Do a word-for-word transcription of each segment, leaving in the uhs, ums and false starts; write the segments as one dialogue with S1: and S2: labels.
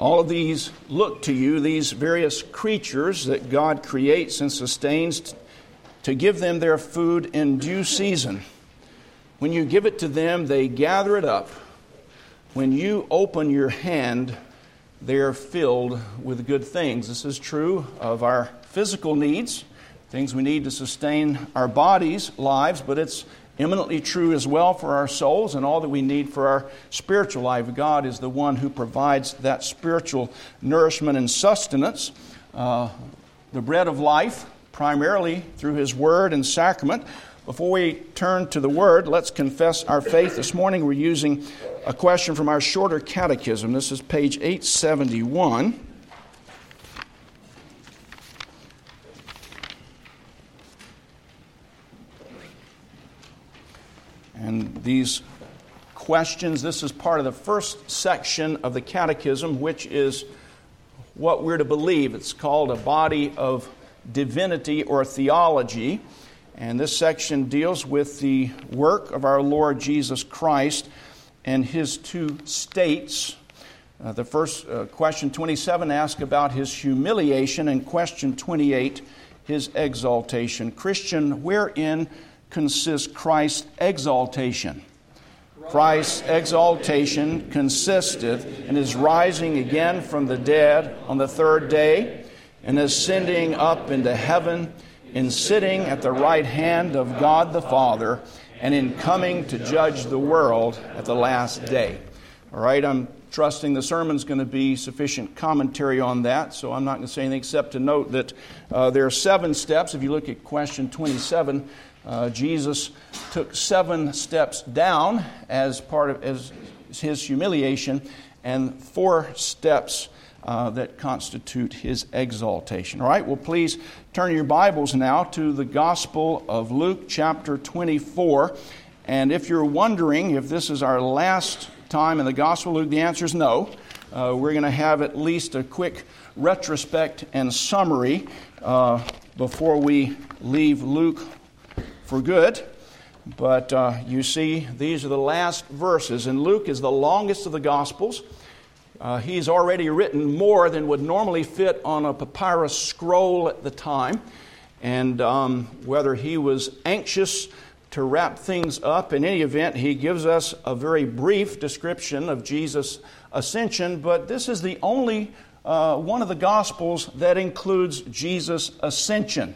S1: All of these look to you, these various creatures that God creates and sustains, to give them their food in due season. When you give it to them, they gather it up. When you open your hand, they are filled with good things. This is true of our physical needs, things we need to sustain our bodies, lives, but it's eminently true as well for our souls and all that we need for our spiritual life. God is the one who provides that spiritual nourishment and sustenance, uh, the bread of life, primarily through His Word and sacrament. Before we turn to the Word, let's confess our faith. This morning we're using a question from our shorter catechism. This is page eight seventy-one. And these questions, this is part of the first section of the catechism, which is what we're to believe. It's called a body of divinity or theology. And this section deals with the work of our Lord Jesus Christ and His two states. Uh, the first uh, question twenty-seven asks about His humiliation, and question twenty-eight, His exaltation. Christian, wherein consists Christ's exaltation? Christ's exaltation consisteth in His rising again from the dead on the third day, and ascending up into heaven, in sitting at the right hand of God the Father, and in coming to judge the world at the last day. All right, I'm trusting the sermon's going to be sufficient commentary on that, so I'm not going to say anything except to note that uh, there are seven steps. If you look at question twenty-seven, uh, Jesus took seven steps down as part of as His humiliation, and four steps Uh, that constitute His exaltation. All right, well, please turn your Bibles now to the Gospel of Luke, chapter twenty-four. And if you're wondering if this is our last time in the Gospel of Luke, the answer is no. Uh, we're going to have at least a quick retrospect and summary uh, before we leave Luke for good. But uh, you see, these are the last verses, and Luke is the longest of the Gospels. Uh, he's already written more than would normally fit on a papyrus scroll at the time. And um, whether he was anxious to wrap things up, in any event, he gives us a very brief description of Jesus' ascension. But this is the only uh, one of the Gospels that includes Jesus' ascension.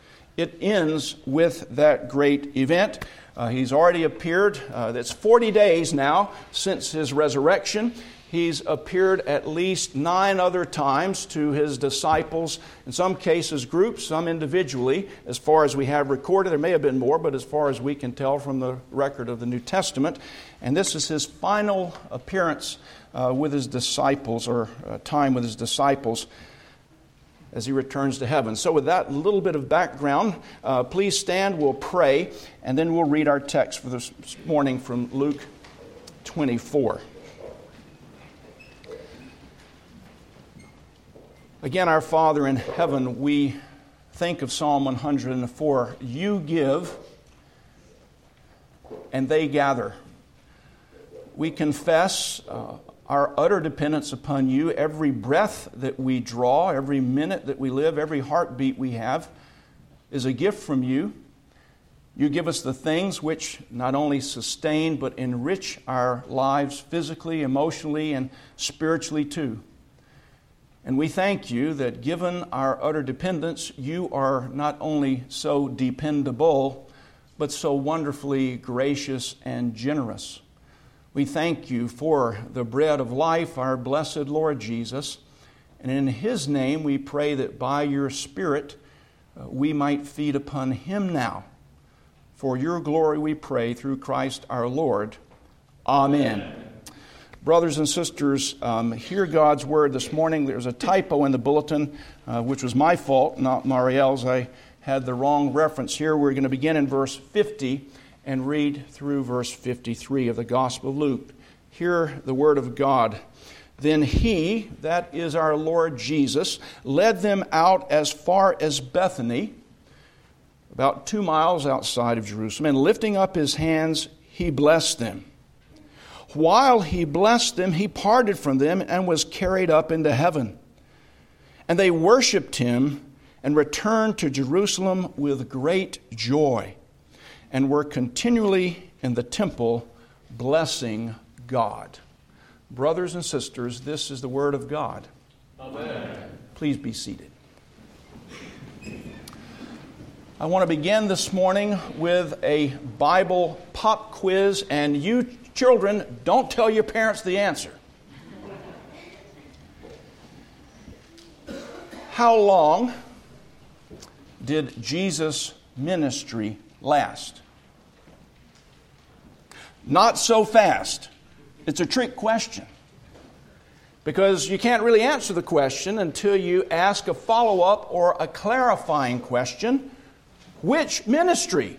S1: It ends with that great event. Uh, he's already appeared. Uh, it's forty days now since His resurrection. He's appeared at least nine other times to His disciples, in some cases groups, some individually, as far as we have recorded. There may have been more, but as far as we can tell from the record of the New Testament. And this is His final appearance uh, with His disciples, or uh, time with His disciples, as He returns to heaven. So with that little bit of background, uh, please stand, we'll pray, and then we'll read our text for this morning from Luke twenty-four. Again, our Father in heaven, we think of Psalm one hundred four. You give, and they gather. We confess uh, our utter dependence upon You. Every breath that we draw, every minute that we live, every heartbeat we have is a gift from You. You give us the things which not only sustain but enrich our lives physically, emotionally, and spiritually too. And we thank You that given our utter dependence, You are not only so dependable, but so wonderfully gracious and generous. We thank You for the bread of life, our blessed Lord Jesus. And in His name we pray that by Your Spirit uh, we might feed upon Him now. For Your glory we pray through Christ our Lord. Amen. Amen. Brothers and sisters, um, hear God's Word this morning. There's a typo in the bulletin, uh, which was my fault, not Marielle's. I had the wrong reference here. We're going to begin in verse fifty and read through verse fifty-three of the Gospel of Luke. Hear the Word of God. Then He, that is our Lord Jesus, led them out as far as Bethany, about two miles outside of Jerusalem, and lifting up His hands, He blessed them. while he blessed them, he parted from them and was carried up into heaven. And they worshipped him and returned to Jerusalem with great joy, and were continually in the temple blessing God. Brothers and sisters, this is the word of God. Amen. Please be seated. I want to begin this morning with a Bible pop quiz, and you children, don't tell your parents the answer. How long did Jesus' ministry last? Not so fast. It's a trick question, because you can't really answer the question until you ask a follow-up or a clarifying question. Which ministry?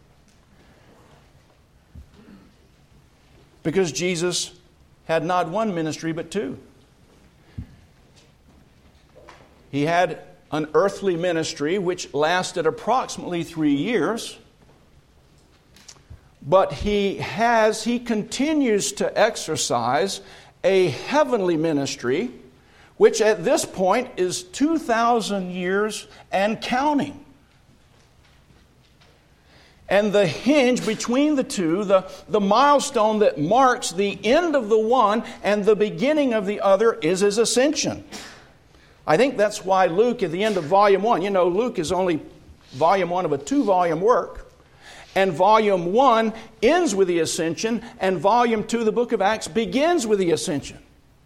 S1: Because Jesus had not one ministry but two. He had an earthly ministry which lasted approximately three years. But he has, he continues to exercise a heavenly ministry, which at this point is two thousand years and counting. And the hinge between the two, the, the milestone that marks the end of the one and the beginning of the other, is his ascension. I think that's why Luke, at the end of volume one, you know, Luke is only volume one of a two-volume work. And volume one ends with the ascension, and volume two, the book of Acts, begins with the ascension.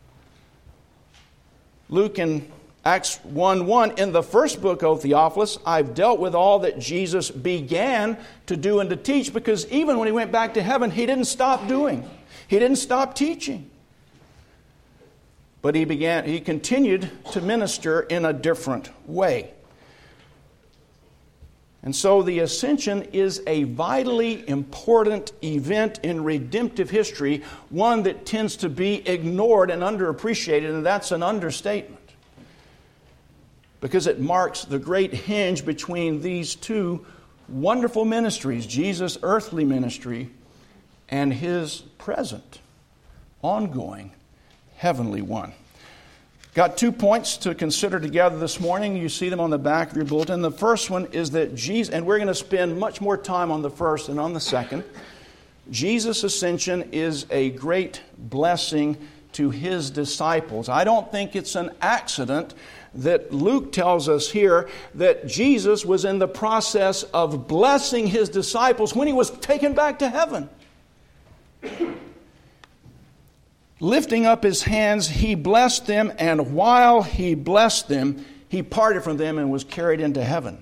S1: Luke in Acts one one, in the first book, O Theophilus, I've dealt with all that Jesus began to do and to teach, because even when he went back to heaven, he didn't stop doing. He didn't stop teaching. But he began, he continued to minister in a different way. And so the ascension is a vitally important event in redemptive history, one that tends to be ignored and underappreciated, and that's an understatement, because it marks the great hinge between these two wonderful ministries, Jesus' earthly ministry and his present, ongoing, heavenly one. Got two points to consider together this morning. You see them on the back of your bulletin. The first one is that Jesus, and we're going to spend much more time on the first than on the second. Jesus' ascension is a great blessing to his disciples. I don't think it's an accident that Luke tells us here that Jesus was in the process of blessing his disciples when he was taken back to heaven. Lifting up his hands, he blessed them, and while he blessed them, he parted from them and was carried into heaven.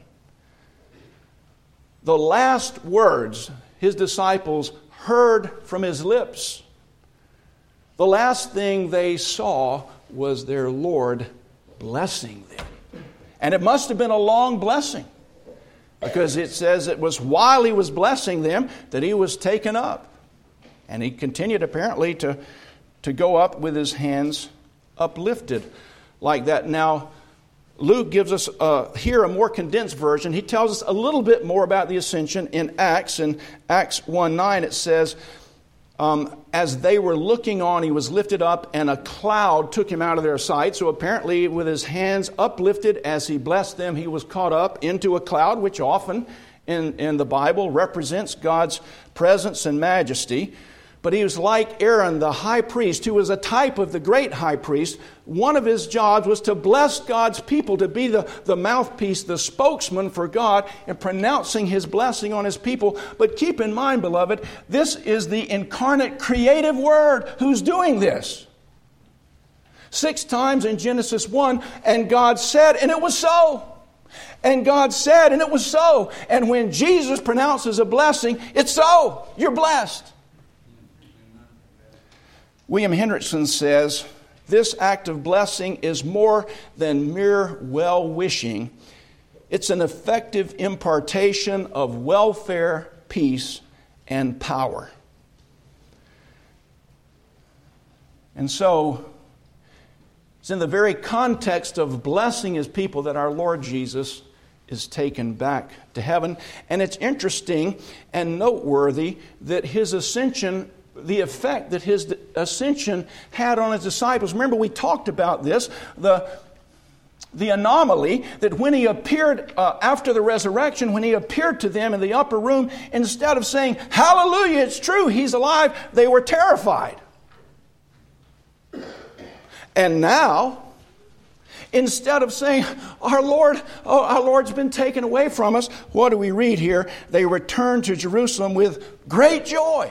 S1: The last words his disciples heard from his lips, the last thing they saw was their Lord blessing them. And it must have been a long blessing, because it says it was while he was blessing them that he was taken up. And he continued apparently to to go up with his hands uplifted like that. Now, Luke gives us uh, here a more condensed version. He tells us a little bit more about the ascension in Acts. In Acts one nine, it says, um, as they were looking on, he was lifted up, and a cloud took him out of their sight. So apparently, with his hands uplifted as he blessed them, he was caught up into a cloud, which often in, in the Bible represents God's presence and majesty. But he was like Aaron, the high priest, who was a type of the great high priest. One of his jobs was to bless God's people, to be the, the mouthpiece, the spokesman for God in pronouncing his blessing on his people. But keep in mind, beloved, this is the incarnate creative Word who's doing this. Six times in Genesis one, and God said, and it was so. And God said, and it was so. And when Jesus pronounces a blessing, it's so. You're blessed. William Hendrickson says, this act of blessing is more than mere well-wishing. It's an effective impartation of welfare, peace, and power. And so, it's in the very context of blessing his people that our Lord Jesus is taken back to heaven. And it's interesting and noteworthy that his ascension the effect that his ascension had on his disciples. Remember, we talked about this, the, the anomaly that when he appeared uh, after the resurrection, when he appeared to them in the upper room, instead of saying, "Hallelujah, it's true, he's alive," they were terrified. And now, instead of saying, "Our Lord, oh, our Lord's been taken away from us," what do we read here? They returned to Jerusalem with great joy.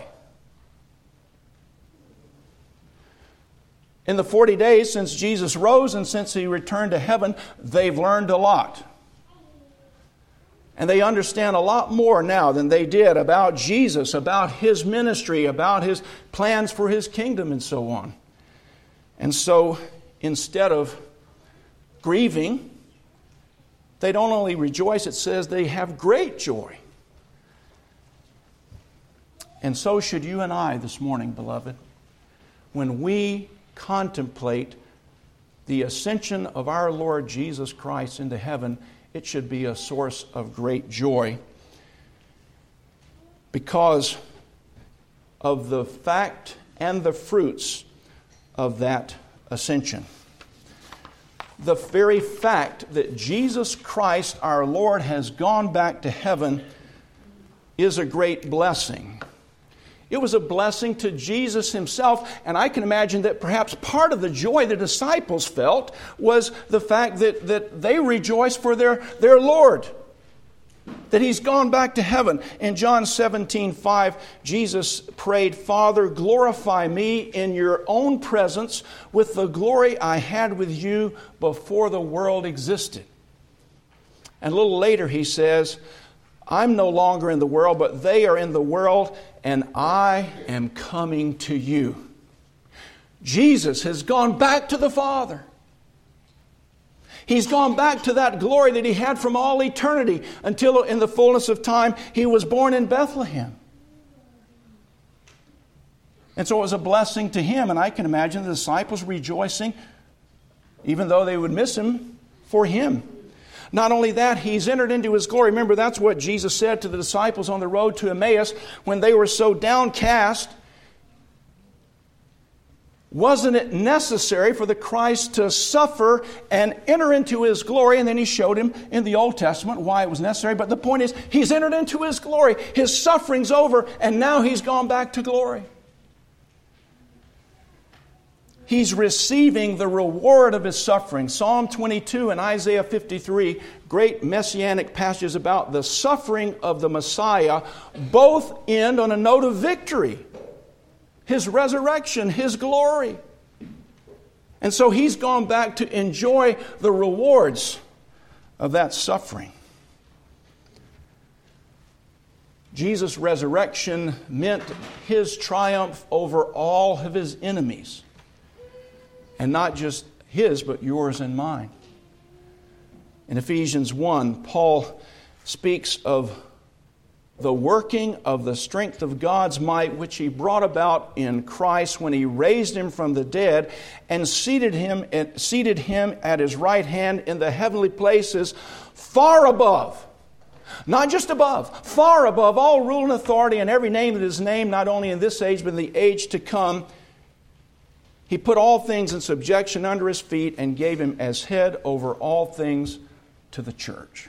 S1: In the forty days since Jesus rose and since he returned to heaven, they've learned a lot. And they understand a lot more now than they did about Jesus, about his ministry, about his plans for his kingdom, and so on. And so, instead of grieving, they don't only rejoice, it says they have great joy. And so should you and I this morning, beloved, when we contemplate the ascension of our Lord Jesus Christ into heaven, it should be a source of great joy because of the fact and the fruits of that ascension. The very fact that Jesus Christ, our Lord, has gone back to heaven is a great blessing. It was a blessing to Jesus himself, and I can imagine that perhaps part of the joy the disciples felt was the fact that, that they rejoiced for their, their Lord, that he's gone back to heaven. In John seventeen five, Jesus prayed, "Father, glorify me in your own presence with the glory I had with you before the world existed." And a little later he says, "I'm no longer in the world, but they are in the world, and I am coming to you." Jesus has gone back to the Father. He's gone back to that glory that he had from all eternity until in the fullness of time he was born in Bethlehem. And so it was a blessing to him, and I can imagine the disciples rejoicing, even though they would miss him, for him. Not only that, he's entered into his glory. Remember, that's what Jesus said to the disciples on the road to Emmaus when they were so downcast. Wasn't it necessary for the Christ to suffer and enter into his glory? And then he showed him in the Old Testament why it was necessary. But the point is, he's entered into his glory. His suffering's over, and now he's gone back to glory. He's receiving the reward of his suffering. Psalm twenty-two and Isaiah fifty-three, great messianic passages about the suffering of the Messiah, both end on a note of victory. His resurrection, his glory. And so he's gone back to enjoy the rewards of that suffering. Jesus' resurrection meant his triumph over all of his enemies. And not just his, but yours and mine. In Ephesians one, Paul speaks of the working of the strength of God's might, which he brought about in Christ when he raised him from the dead and seated him, seated him at his right hand in the heavenly places, far above, not just above, far above all rule and authority and every name that is named, not only in this age, but in the age to come. He put all things in subjection under his feet and gave him as head over all things to the church.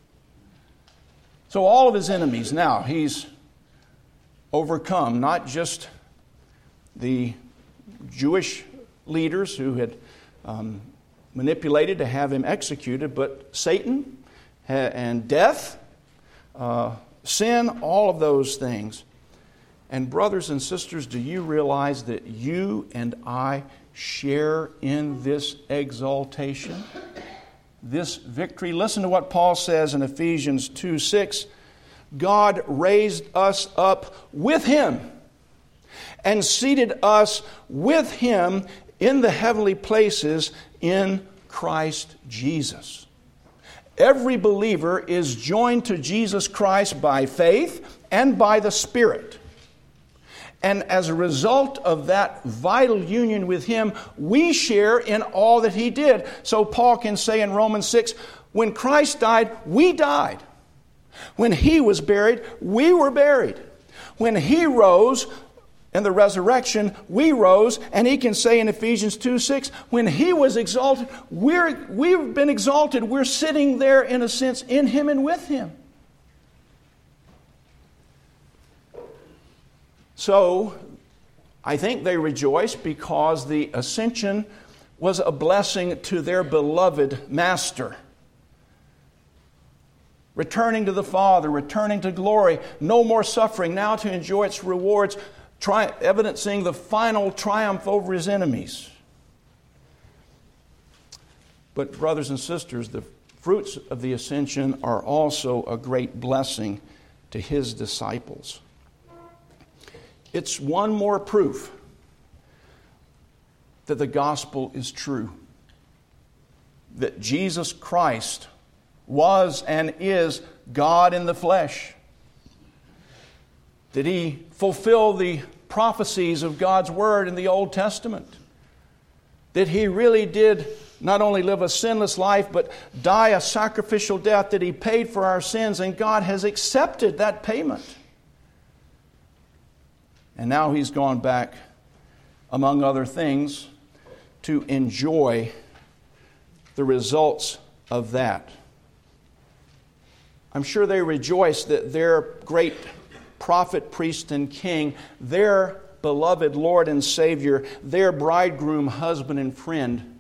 S1: So all of his enemies now he's overcome, not just the Jewish leaders who had um, manipulated to have him executed, but Satan and death, uh, sin, all of those things. And brothers and sisters, do you realize that you and I share in this exaltation? This victory. Listen to what Paul says in Ephesians two six. God raised us up with him and seated us with him in the heavenly places in Christ Jesus. Every believer is joined to Jesus Christ by faith and by the Spirit. And as a result of that vital union with him, we share in all that he did. So Paul can say in Romans six, when Christ died, we died. When he was buried, we were buried. When he rose, and the resurrection, we rose, and he can say in Ephesians two six, when he was exalted, we're, we've been exalted. We're sitting there, in a sense, in him and with him. So, I think they rejoiced because the ascension was a blessing to their beloved Master. Returning to the Father, returning to glory, no more suffering, now to enjoy its rewards, tri- evidencing the final triumph over his enemies. But brothers and sisters, the fruits of the ascension are also a great blessing to his disciples. It's one more proof that the gospel is true. That Jesus Christ was and is God in the flesh. That he fulfilled the prophecies of God's Word in the Old Testament. That he really did not only live a sinless life, but die a sacrificial death, that he paid for our sins, and God has accepted that payment. And now he's gone back, among other things, to enjoy the results of that. I'm sure they rejoice that their great prophet, priest, and king, their beloved Lord and Savior, their bridegroom, husband, and friend,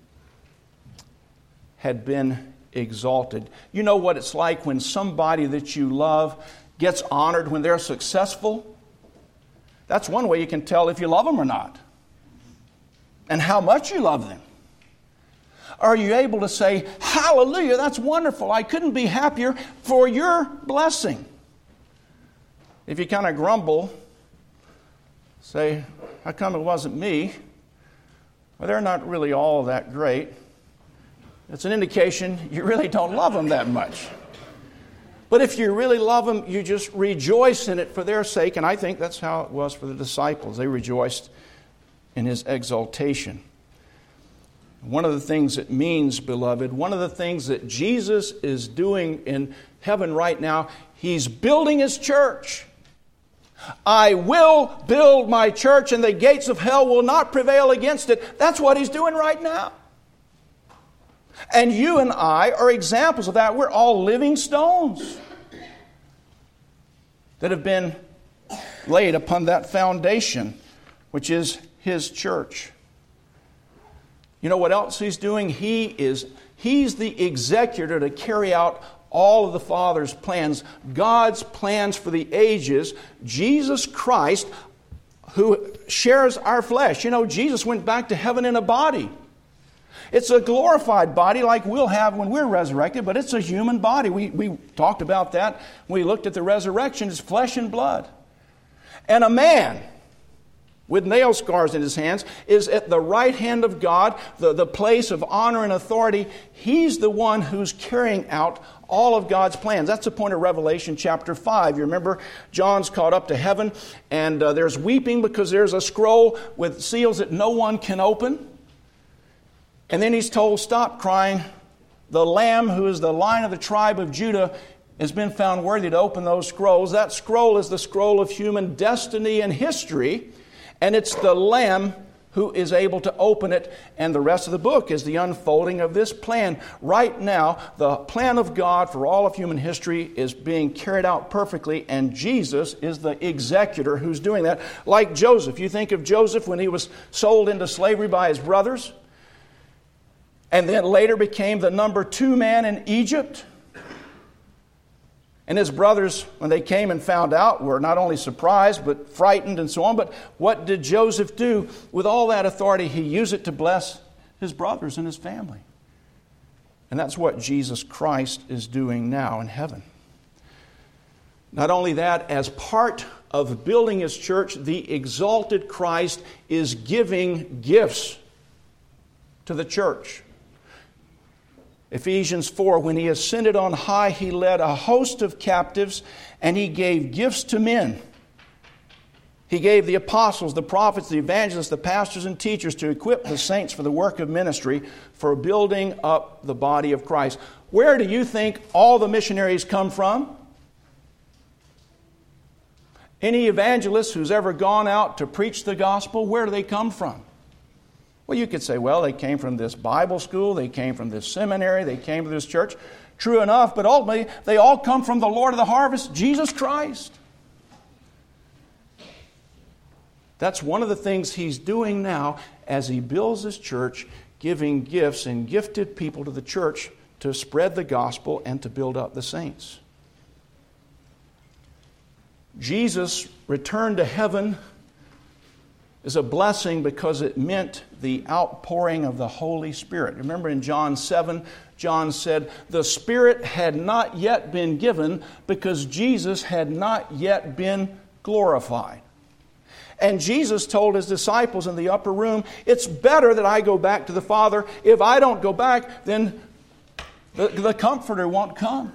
S1: had been exalted. You know what it's like when somebody that you love gets honored when they're successful? That's one way you can tell if you love them or not. And how much you love them. Are you able to say, hallelujah, that's wonderful. I couldn't be happier for your blessing. If you kind of grumble, say, how come it wasn't me? Well, they're not really all that great. It's an indication you really don't love them that much. But if you really love them, you just rejoice in it for their sake. And I think that's how it was for the disciples. They rejoiced in his exaltation. One of the things it means, beloved, one of the things that Jesus is doing in heaven right now, he's building his church. I will build my church, and the gates of hell will not prevail against it. That's what he's doing right now. And you and I are examples of that. We're all living stones that have been laid upon that foundation, which is his church. You know what else he's doing? He is, he's the executor to carry out all of the Father's plans, God's plans for the ages. Jesus Christ, who shares our flesh. You know, Jesus went back to heaven in a body. It's a glorified body like we'll have when we're resurrected, but it's a human body. We, we talked about that when we looked at the resurrection. It's flesh and blood. And a man with nail scars in his hands is at the right hand of God, the, the place of honor and authority. He's the one who's carrying out all of God's plans. That's the point of Revelation chapter five. You remember John's caught up to heaven, and uh, there's weeping because there's a scroll with seals that no one can open. And then he's told, stop crying. The Lamb, who is the Lion of the tribe of Judah, has been found worthy to open those scrolls. That scroll is the scroll of human destiny and history. And it's the Lamb who is able to open it. And the rest of the book is the unfolding of this plan. Right now, the plan of God for all of human history is being carried out perfectly. And Jesus is the executor who's doing that. Like Joseph. You think of Joseph when he was sold into slavery by his brothers. And then later became the number two man in Egypt. And his brothers, when they came and found out, were not only surprised, but frightened and so on. But what did Joseph do? With all that authority, he used it to bless his brothers and his family. And that's what Jesus Christ is doing now in heaven. Not only that, as part of building his church, the exalted Christ is giving gifts to the church. Ephesians four, when he ascended on high, he led a host of captives, and he gave gifts to men. He gave the apostles, the prophets, the evangelists, the pastors, and teachers to equip the saints for the work of ministry, for building up the body of Christ. Where do you think all the missionaries come from? Any evangelist who's ever gone out to preach the gospel, where do they come from? Well, you could say, well, they came from this Bible school, they came from this seminary, they came to this church. True enough, but ultimately, they all come from the Lord of the harvest, Jesus Christ. That's one of the things He's doing now as He builds His church, giving gifts and gifted people to the church to spread the gospel and to build up the saints. Jesus' return to heaven is a blessing because it meant the outpouring of the Holy Spirit. Remember in John seven, John said, the Spirit had not yet been given because Jesus had not yet been glorified. And Jesus told His disciples in the upper room, it's better that I go back to the Father. If I don't go back, then the, the Comforter won't come.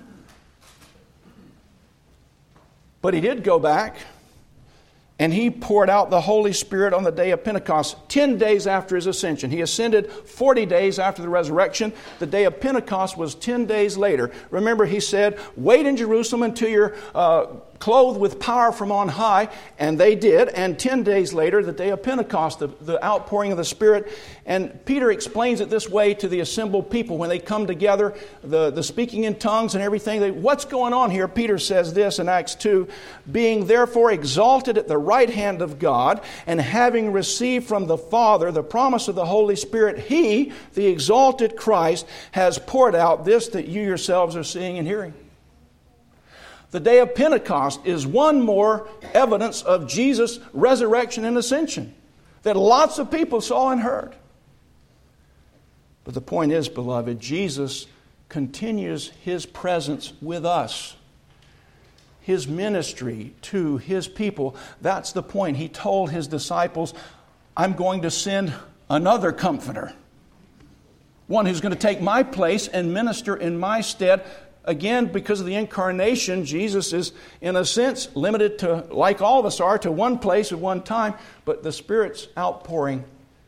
S1: But He did go back, and He poured out the Holy Spirit on the day of Pentecost, ten days after His ascension. He ascended forty days after the resurrection. The day of Pentecost was ten days later. Remember, He said, wait in Jerusalem until you're uh, clothed with power from on high. And they did. And ten days later, the day of Pentecost, the, the outpouring of the Spirit. And Peter explains it this way to the assembled people. When they come together, the, the speaking in tongues and everything, they, what's going on here? Peter says this in Acts two, being therefore exalted at the right hand of God, and having received from the Father the promise of the Holy Spirit, He, the exalted Christ, has poured out this that you yourselves are seeing and hearing. The day of Pentecost is one more evidence of Jesus' resurrection and ascension that lots of people saw and heard. But the point is, beloved, Jesus continues His presence with us. His ministry to His people. That's the point. He told His disciples, I'm going to send another Comforter. One who's going to take my place and minister in my stead. Again, because of the incarnation, Jesus is, in a sense, limited to, like all of us are, to one place at one time. But the Spirit's outpouring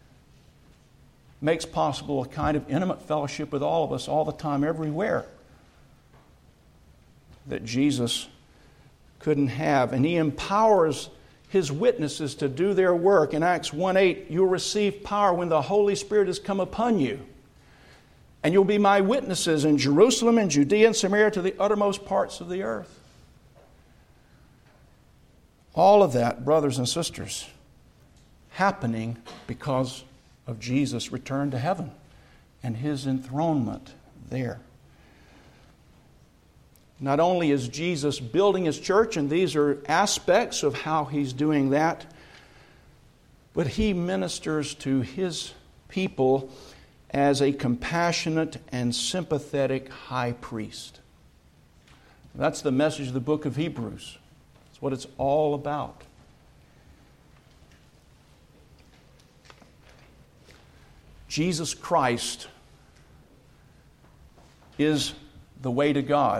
S1: makes possible a kind of intimate fellowship with all of us all the time, everywhere, that Jesus couldn't have. And He empowers His witnesses to do their work. In Acts one eight, you'll receive power when the Holy Spirit has come upon you. And you'll be my witnesses in Jerusalem and Judea and Samaria to the uttermost parts of the earth. All of that, brothers and sisters, happening because of Jesus' return to heaven and His enthronement there. Not only is Jesus building His church, and these are aspects of how He's doing that, but He ministers to His people as a compassionate and sympathetic high priest. That's the message of the book of Hebrews. That's what it's all about. Jesus Christ is the way to God.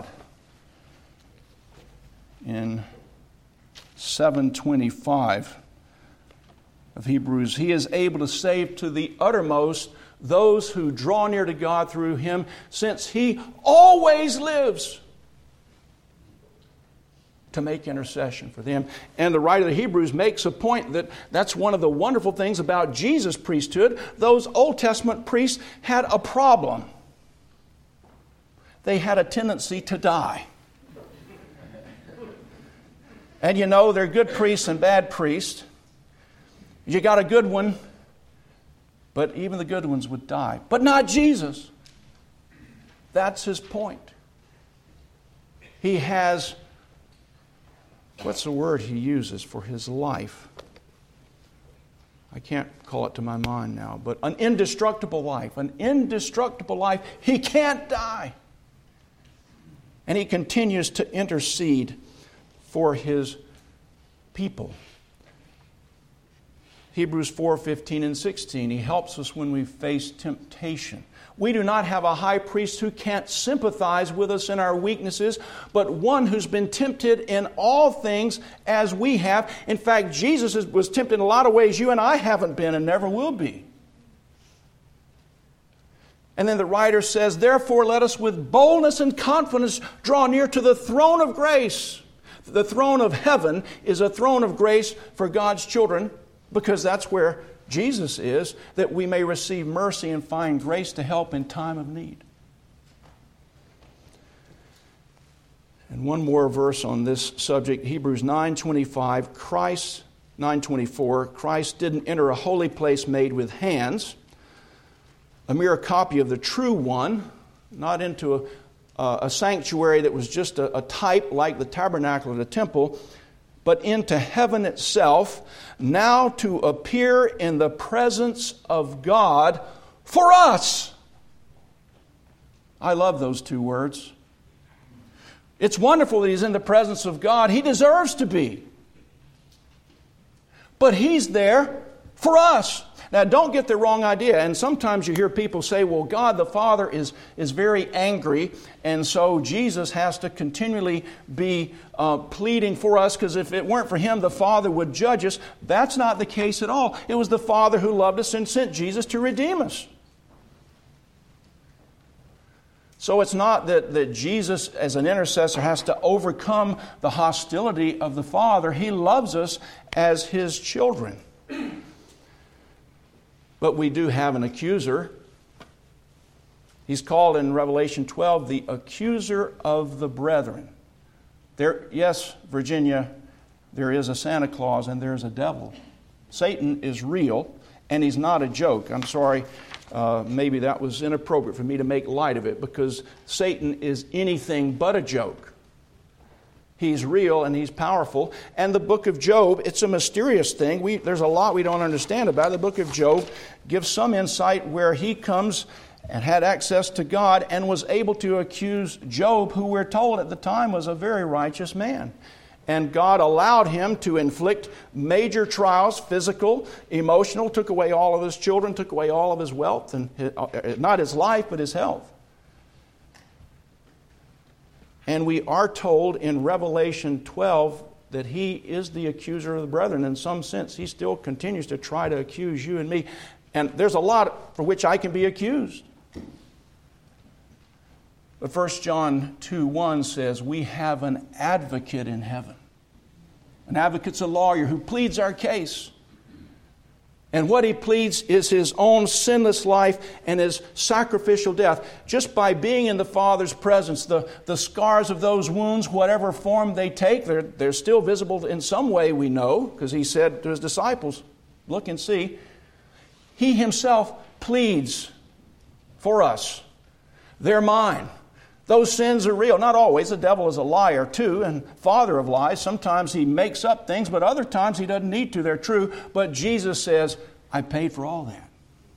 S1: In seven twenty-five of Hebrews, He is able to save to the uttermost those who draw near to God through Him, since He always lives to make intercession for them. And the writer of the Hebrews makes a point that that's one of the wonderful things about Jesus' priesthood. Those Old Testament priests had a problem. They had a tendency to die. And you know, there are good priests and bad priests. You got a good one, but even the good ones would die. But not Jesus. That's His point. He has, what's the word He uses for His life? I can't call it to my mind now, but an indestructible life. An indestructible life. He can't die. And He continues to intercede for His people. Hebrews four fifteen and sixteen. He helps us when we face temptation. We do not have a high priest who can't sympathize with us in our weaknesses, but one who's been tempted in all things as we have. In fact, Jesus was tempted in a lot of ways you and I haven't been and never will be. And then the writer says, therefore let us with boldness and confidence draw near to the throne of grace, The throne of heaven is a throne of grace for God's children, because that's where Jesus is, that we may receive mercy and find grace to help in time of need. And one more verse on this subject, Hebrews nine twenty-five, Christ, nine twenty-four, Christ didn't enter a holy place made with hands, a mere copy of the true one, not into a Uh, a sanctuary that was just a, a type like the tabernacle or the temple, but into heaven itself, now to appear in the presence of God for us. I love those two words. It's wonderful that He's in the presence of God. He deserves to be. But He's there for us. Now, don't get the wrong idea. And sometimes you hear people say, well, God the Father is, is very angry, and so Jesus has to continually be uh, pleading for us, because if it weren't for Him, the Father would judge us. That's not the case at all. It was the Father who loved us and sent Jesus to redeem us. So it's not that, that Jesus, as an intercessor, has to overcome the hostility of the Father. He loves us as His children. But we do have an accuser. He's called in Revelation twelve the accuser of the brethren. There, yes, Virginia, there is a Santa Claus and there is a devil. Satan is real, and he's not a joke. I'm sorry, uh, maybe that was inappropriate for me to make light of it, because Satan is anything but a joke. He's real and he's powerful. And the book of Job, it's a mysterious thing. We, there's a lot we don't understand about it. The book of Job gives some insight where he comes and had access to God and was able to accuse Job, who we're told at the time was a very righteous man. And God allowed him to inflict major trials, physical, emotional, took away all of his children, took away all of his wealth, and his, not his life, but his health. And we are told in Revelation twelve that he is the accuser of the brethren. In some sense, he still continues to try to accuse you and me. And there's a lot for which I can be accused. But First John two one says, we have an advocate in heaven. An advocate's a lawyer who pleads our case. And what he pleads is his own sinless life and his sacrificial death. Just by being in the Father's presence, the, the scars of those wounds, whatever form they take, they're, they're still visible in some way, we know, because he said to his disciples, look and see. He himself pleads for us. They're mine. Those sins are real. Not always. The devil is a liar too, and father of lies. Sometimes he makes up things, but other times he doesn't need to. They're true. But Jesus says, I paid for all that.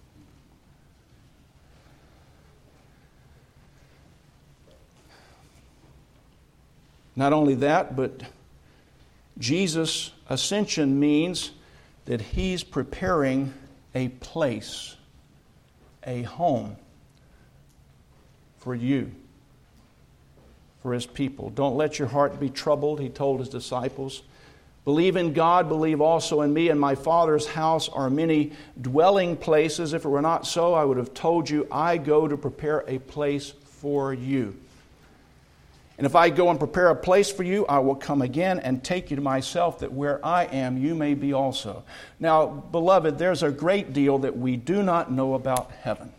S1: Not only that, but Jesus' ascension means that He's preparing a place, a home for you, for His people. Don't let your heart be troubled, He told His disciples. Believe in God, believe also in me. In my Father's house are many dwelling places. If it were not so, I would have told you, I go to prepare a place for you. And if I go and prepare a place for you, I will come again and take you to myself, that where I am, you may be also. Now, beloved, there's a great deal that we do not know about heaven.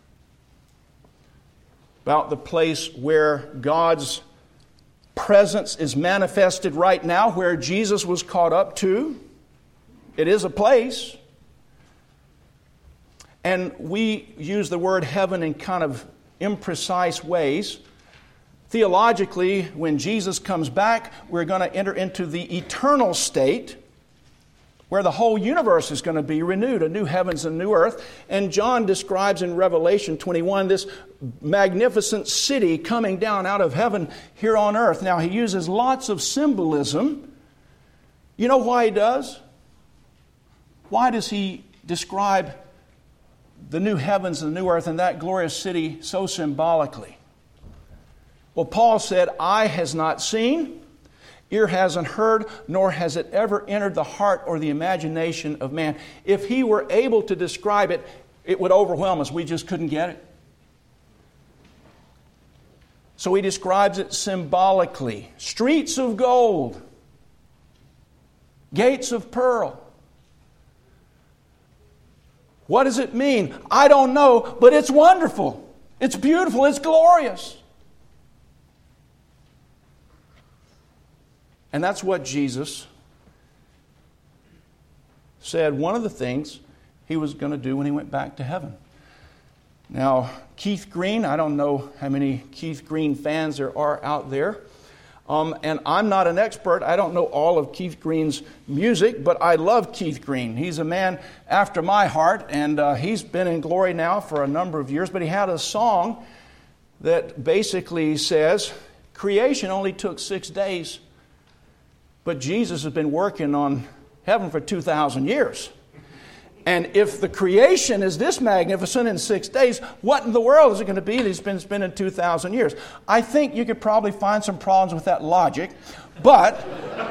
S1: About the place where God's presence is manifested right now, where Jesus was caught up to. It is a place. And we use the word heaven in kind of imprecise ways. Theologically, when Jesus comes back, we're going to enter into the eternal state where the whole universe is going to be renewed, a new heavens and new earth. And John describes in Revelation twenty-one this magnificent city coming down out of heaven here on earth. Now, he uses lots of symbolism. You know why he does? Why does he describe the new heavens and the new earth and that glorious city so symbolically? Well, Paul said, eye has not seen, ear hasn't heard, nor has it ever entered the heart or the imagination of man. If he were able to describe it, it would overwhelm us. We just couldn't get it. So he describes it symbolically. Streets of gold, gates of pearl. What does it mean? I don't know, but it's wonderful. It's beautiful. It's glorious. And that's what Jesus said one of the things he was going to do when he went back to heaven. Now, Keith Green, I don't know how many Keith Green fans there are out there. Um, and I'm not an expert. I don't know all of Keith Green's music, but I love Keith Green. He's a man after my heart, and uh, he's been in glory now for a number of years. But he had a song that basically says, creation only took six days, but Jesus has been working on heaven for two thousand years. And if the creation is this magnificent in six days, what in the world is it going to be that he's been spending two thousand years? I think you could probably find some problems with that logic, but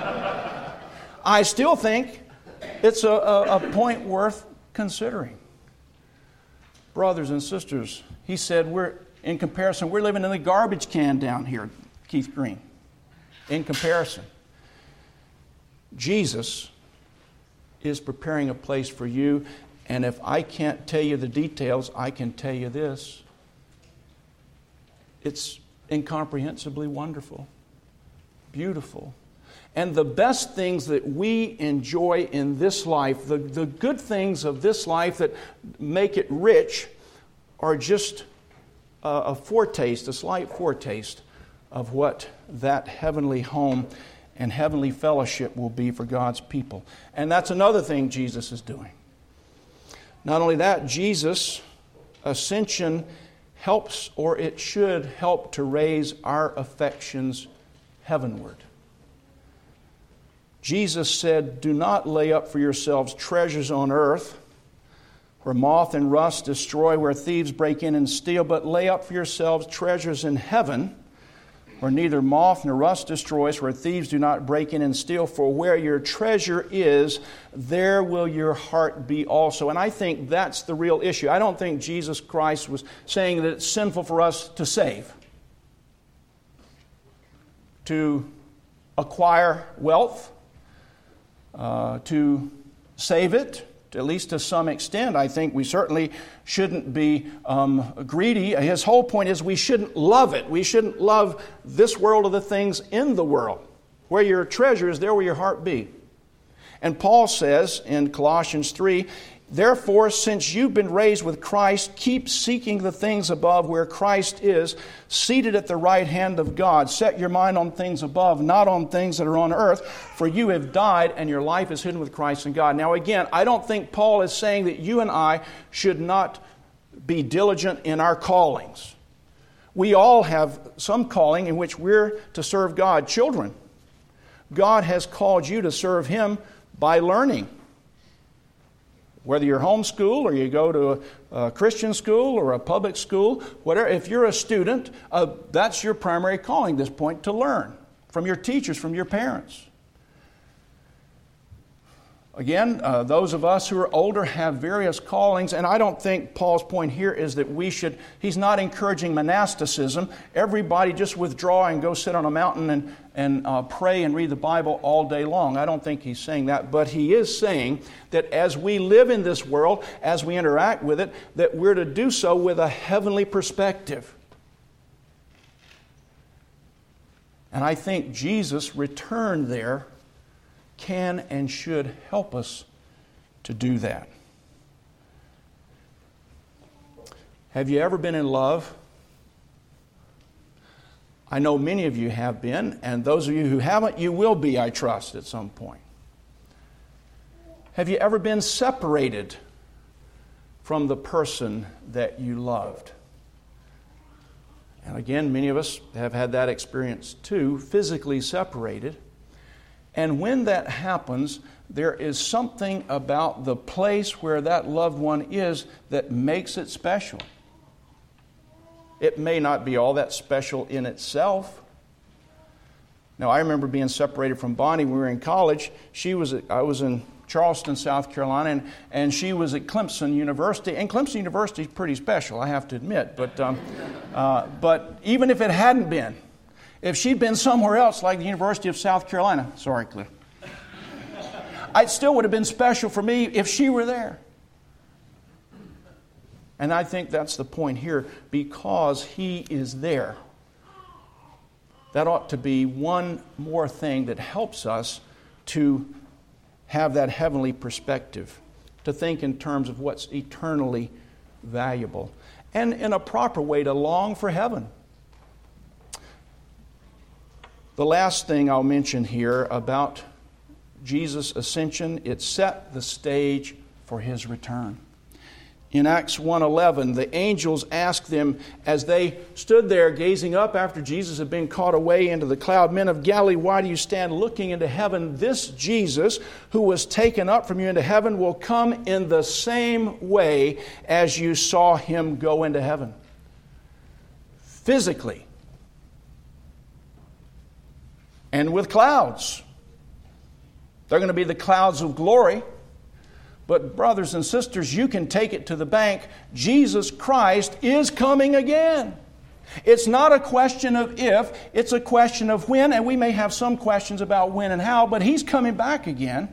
S1: I still think it's a, a, a point worth considering. Brothers and sisters, he said, we're in comparison, we're living in the garbage can down here, Keith Green. In comparison, Jesus is preparing a place for you. And if I can't tell you the details, I can tell you this. It's incomprehensibly wonderful, beautiful. And the best things that we enjoy in this life, the, the good things of this life that make it rich, are just a, a foretaste, a slight foretaste of what that heavenly home and heavenly fellowship will be for God's people. And that's another thing Jesus is doing. Not only that, Jesus' ascension helps, or it should help, to raise our affections heavenward. Jesus said, do not lay up for yourselves treasures on earth, where moth and rust destroy, where thieves break in and steal, but lay up for yourselves treasures in heaven, where neither moth nor rust destroys, where thieves do not break in and steal. For where your treasure is, there will your heart be also. And I think that's the real issue. I don't think Jesus Christ was saying that it's sinful for us to save, to acquire wealth, uh, to save it. At least to some extent. I think we certainly shouldn't be um, greedy. His whole point is we shouldn't love it. We shouldn't love this world or the things in the world. Where your treasure is, there will your heart be. And Paul says in Colossians three, therefore, since you've been raised with Christ, keep seeking the things above where Christ is, seated at the right hand of God. Set your mind on things above, not on things that are on earth, for you have died and your life is hidden with Christ in God. Now again, I don't think Paul is saying that you and I should not be diligent in our callings. We all have some calling in which we're to serve God. Children, God has called you to serve Him by learning. Whether you're homeschooled or you go to a, a Christian school or a public school, whatever, if you're a student, uh, that's your primary calling at this point, to learn from your teachers, from your parents. Again, uh, those of us who are older have various callings, and I don't think Paul's point here is that we should, he's not encouraging monasticism. Everybody just withdraw and go sit on a mountain and, and uh, pray and read the Bible all day long. I don't think he's saying that, but he is saying that as we live in this world, as we interact with it, that we're to do so with a heavenly perspective. And I think Jesus' return there can and should help us to do that. Have you ever been in love? I know many of you have been, and those of you who haven't, you will be, I trust, at some point. Have you ever been separated from the person that you loved? And again, many of us have had that experience too, physically separated. And when that happens, there is something about the place where that loved one is that makes it special. It may not be all that special in itself. Now, I remember being separated from Bonnie when we were in college. She was, I was in Charleston, South Carolina, and, and she was at Clemson University. And Clemson University is pretty special, I have to admit. But, um, uh, but even if it hadn't been, if she'd been somewhere else like the University of South Carolina, sorry, Cliff, it still would have been special for me if she were there. And I think that's the point here, because He is there. That ought to be one more thing that helps us to have that heavenly perspective, to think in terms of what's eternally valuable, and in a proper way to long for heaven. The last thing I'll mention here about Jesus' ascension, it set the stage for His return. In Acts one eleven, the angels asked them as they stood there gazing up after Jesus had been caught away into the cloud, "Men of Galilee, why do you stand looking into heaven? This Jesus who was taken up from you into heaven will come in the same way as you saw Him go into heaven." Physically. And with clouds. They're going to be the clouds of glory. But brothers and sisters, you can take it to the bank. Jesus Christ is coming again. It's not a question of if, it's a question of when, and we may have some questions about when and how, but He's coming back again.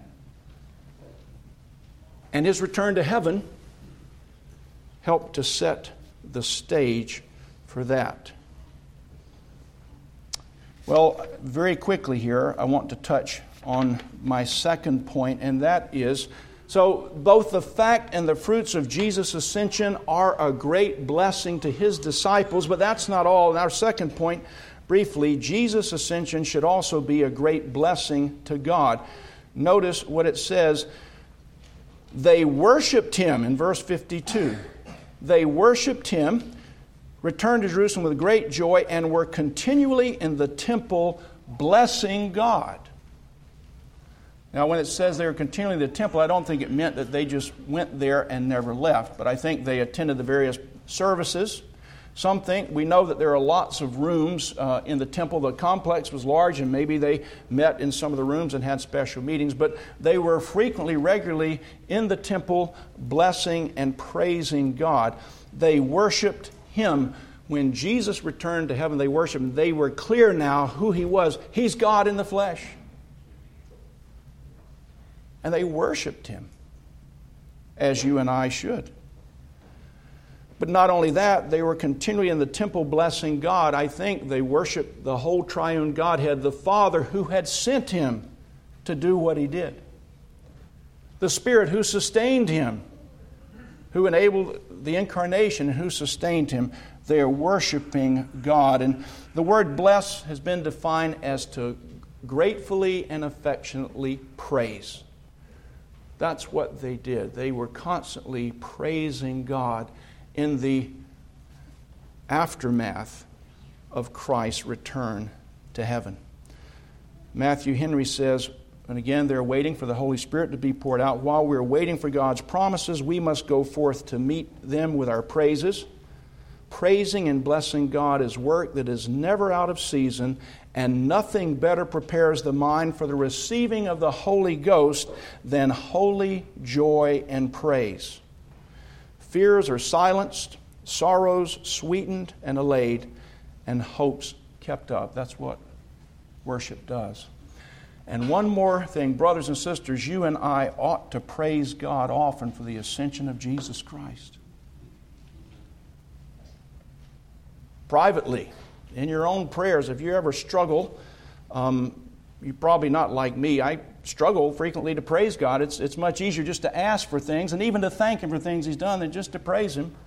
S1: And His return to heaven helped to set the stage for that. Well, very quickly here, I want to touch on my second point, and that is, so both the fact and the fruits of Jesus' ascension are a great blessing to His disciples, but that's not all. And our second point, briefly, Jesus' ascension should also be a great blessing to God. Notice what it says. They worshiped Him in verse fifty-two. They worshiped Him, returned to Jerusalem with great joy, and were continually in the temple blessing God. Now, when it says they were continually in the temple, I don't think it meant that they just went there and never left. But I think they attended the various services. Some think, we know that there are lots of rooms uh, in the temple. The complex was large, and maybe they met in some of the rooms and had special meetings. But they were frequently, regularly in the temple, blessing and praising God. They worshiped Him. When Jesus returned to heaven, they worshiped Him. They were clear now who He was. He's God in the flesh. And they worshiped Him, as you and I should. But not only that, they were continually in the temple blessing God. I think they worshiped the whole triune Godhead, the Father who had sent Him to do what He did, the Spirit who sustained Him, who enabled the incarnation and who sustained Him. They are worshiping God. And the word bless has been defined as to gratefully and affectionately praise. That's what they did. They were constantly praising God in the aftermath of Christ's return to heaven. Matthew Henry says, and again, they're waiting for the Holy Spirit to be poured out. While we're waiting for God's promises, we must go forth to meet them with our praises. Praising and blessing God is work that is never out of season, and nothing better prepares the mind for the receiving of the Holy Ghost than holy joy and praise. Fears are silenced, sorrows sweetened and allayed, and hopes kept up. That's what worship does. And one more thing, brothers and sisters, you and I ought to praise God often for the ascension of Jesus Christ. Privately, in your own prayers, if you ever struggle, um, you're probably not like me. I struggle frequently to praise God. It's, it's much easier just to ask for things and even to thank Him for things He's done than just to praise Him.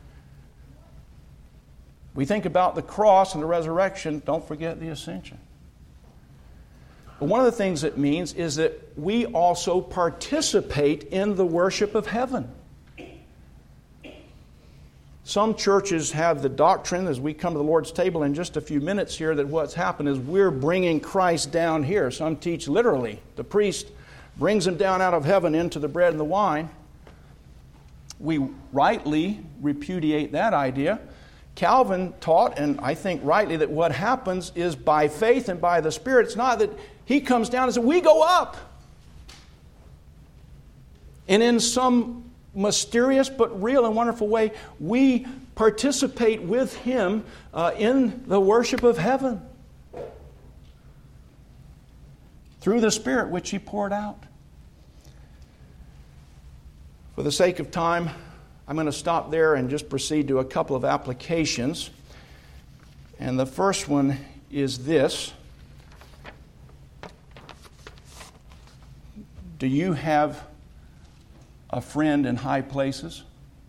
S1: We think about the cross and the resurrection, don't forget the ascension. But one of the things it means is that we also participate in the worship of heaven. Some churches have the doctrine, as we come to the Lord's table in just a few minutes here, that what's happened is we're bringing Christ down here. Some teach literally. The priest brings Him down out of heaven into the bread and the wine. We rightly repudiate that idea. Calvin taught, and I think rightly, that what happens is by faith and by the Spirit. It's not that He comes down and says, we go up. And in some mysterious but real and wonderful way, we participate with Him uh, in the worship of heaven through the Spirit which He poured out. For the sake of time, I'm going to stop there and just proceed to a couple of applications. And the first one is this. Do you have a friend in high places?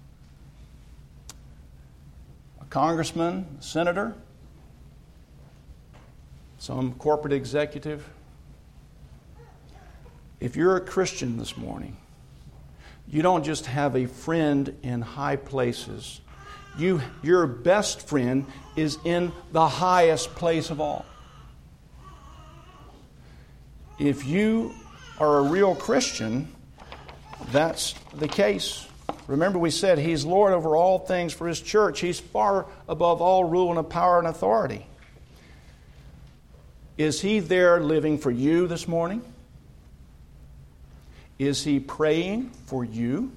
S1: A congressman, senator, some corporate executive? If you're a Christian this morning, you don't just have a friend in high places. You, your best friend is in the highest place of all. If you are a real Christian, that's the case. Remember, we said He's Lord over all things for His church. He's far above all rule and power and authority. Is He there living for you this morning? Is He praying for you?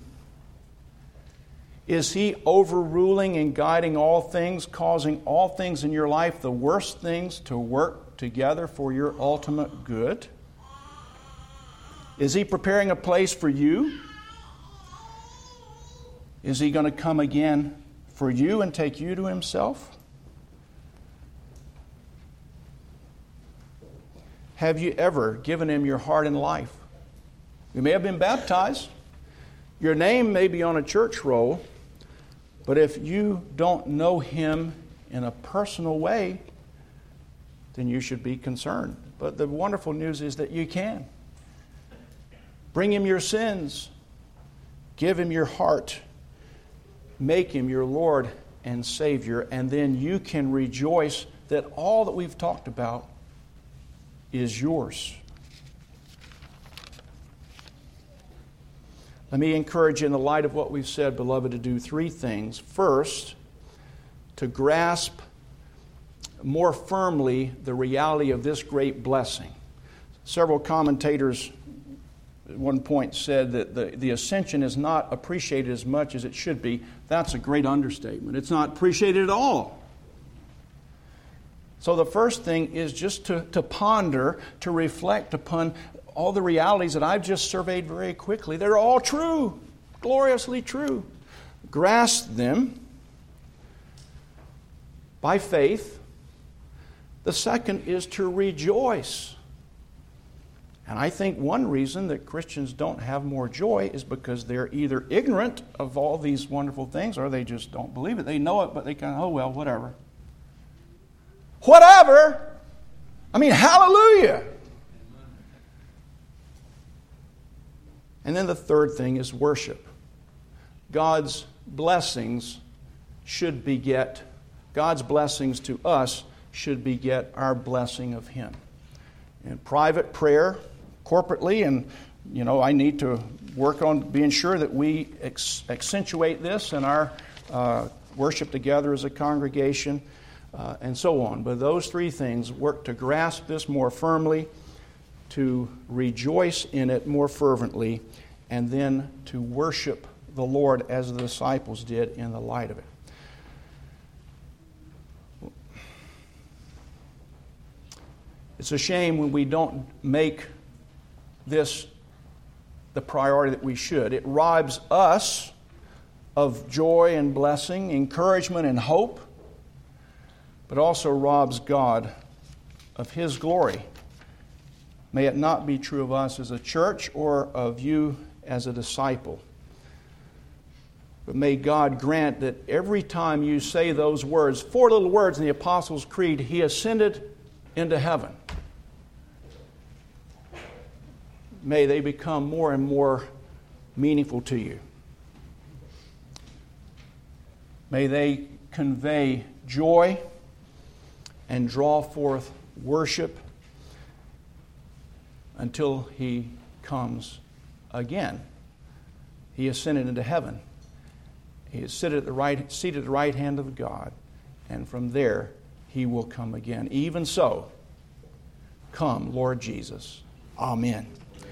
S1: Is He overruling and guiding all things, causing all things in your life, the worst things, to work together for your ultimate good? Is He preparing a place for you? Is He going to come again for you and take you to Himself? Have you ever given Him your heart and life? You may have been baptized. Your name may be on a church roll. But if you don't know Him in a personal way, then you should be concerned. But the wonderful news is that you can. Bring Him your sins. Give Him your heart. Make Him your Lord and Savior. And then you can rejoice that all that we've talked about is yours. Let me encourage you in the light of what we've said, beloved, to do three things. First, to grasp more firmly the reality of this great blessing. Several commentators at one point said that the, the ascension is not appreciated as much as it should be. That's a great understatement. It's not appreciated at all. So the first thing is just to, to ponder, to reflect upon all the realities that I've just surveyed very quickly. They're all true, gloriously true. Grasp them by faith. The second is to rejoice. And I think one reason that Christians don't have more joy is because they're either ignorant of all these wonderful things or they just don't believe it. They know it, but they kind of, oh, well, whatever. Whatever! I mean, hallelujah! And then the third thing is worship. God's blessings should beget, God's blessings to us should beget our blessing of Him. In private prayer, corporately, and you know, I need to work on being sure that we ex- accentuate this in our uh, worship together as a congregation, uh, and so on. But those three things work to grasp this more firmly, to rejoice in it more fervently, and then to worship the Lord as the disciples did in the light of it. It's a shame when we don't make this the priority that we should. It robs us of joy and blessing, encouragement and hope, but also robs God of His glory. May it not be true of us as a church or of you as a disciple. But may God grant that every time you say those words, four little words in the Apostles' Creed, He ascended into heaven. May they become more and more meaningful to you. May they convey joy and draw forth worship until He comes again. He ascended into heaven. He is seated at the right, seated at the right hand of God, and from there He will come again. Even so, come, Lord Jesus. Amen.